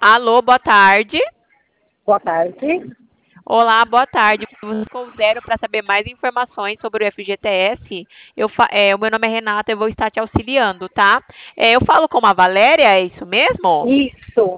Alô, boa tarde. Boa tarde. Olá, boa tarde. Você ficou zero para saber mais informações sobre o FGTS. O meu nome é Renata, eu vou estar te auxiliando, tá? Eu falo com a Valéria, é isso mesmo? Isso.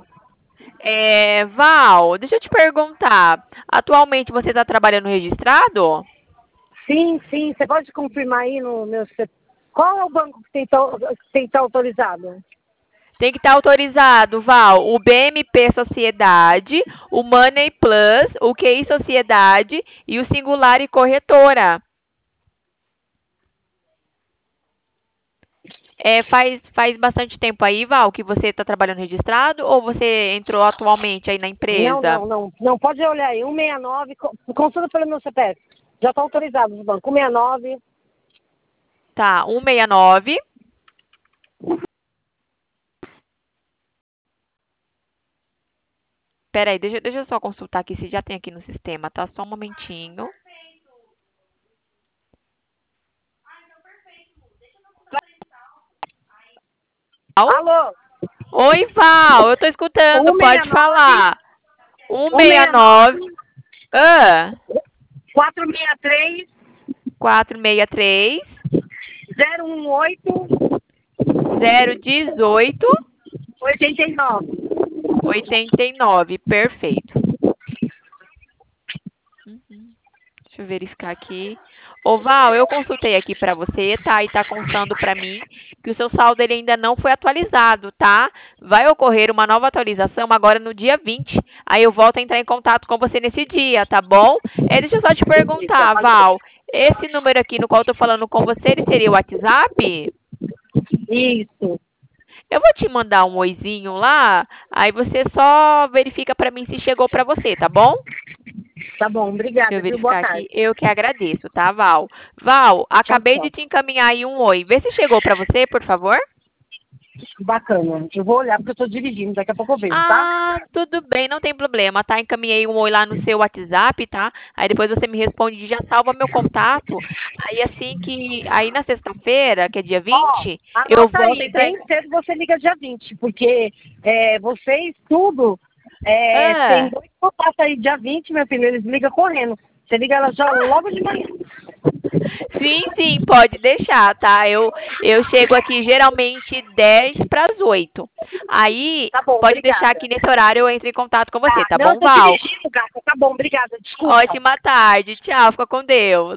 Val, deixa eu te perguntar. Atualmente você está trabalhando registrado? Sim, sim. Você pode confirmar aí no meu... Qual é o banco que tem que estar autorizado? Tem que estar autorizado, Val, o BMP Sociedade, o Money Plus, o QI Sociedade e o Singular e Corretora. Faz bastante tempo aí, Val, que você está trabalhando registrado ou você entrou atualmente aí na Não, empresa? não, não. Não, pode olhar aí. 169, consulta pelo meu CPF. Já está autorizado no banco. 169. Tá, 169. Peraí, deixa eu só consultar aqui se já tem aqui no sistema, tá? Só um momentinho. Val? Alô? Oi, Val, eu tô escutando, pode 169, falar. 169. 169, Ah, 463, 463 018, 018 89. 89. Perfeito. Deixa eu verificar aqui. Ô, Val, eu consultei aqui para você, tá? E tá constando para mim que o seu saldo ele ainda não foi atualizado, tá? Vai ocorrer uma nova atualização agora no dia 20. Aí eu volto a entrar em contato com você nesse dia, tá bom? Deixa eu só te perguntar, Val. Esse número aqui no qual eu tô falando com você, ele seria o WhatsApp? Isso. Eu vou te mandar um oizinho lá, aí você só verifica para mim se chegou para você, tá bom? Tá bom, Deixa eu obrigada, viu? Boa verificar aqui. tarde. Eu que agradeço, tá, Val? Val, Tchau, acabei de tchau. te encaminhar aí um oi. Vê se chegou para você, por favor. Bacana. Eu vou olhar porque eu tô dirigindo, daqui a pouco eu vejo, tá? Ah, tudo bem, não tem problema, tá? Encaminhei um oi lá no seu WhatsApp, tá? Aí depois você me responde e já salva meu contato. Aí na sexta-feira, que é dia Ó, 20, eu anota volto a aí, entrar em... bem cedo você liga dia 20, porque vocês tudo, tem Ah, dois contatos aí dia 20, meu filho, eles ligam correndo. Você liga ela já logo de manhã. sim, sim, pode deixar, tá? Eu chego aqui geralmente 10 para as 8. Aí, Tá bom, pode deixar obrigada. que nesse horário eu entre em contato com você, Tá, tá não, eu bom, tô Val? dirigindo, gata. Tá bom, obrigada, desculpa. Ótima tarde. Tchau, fica com Deus.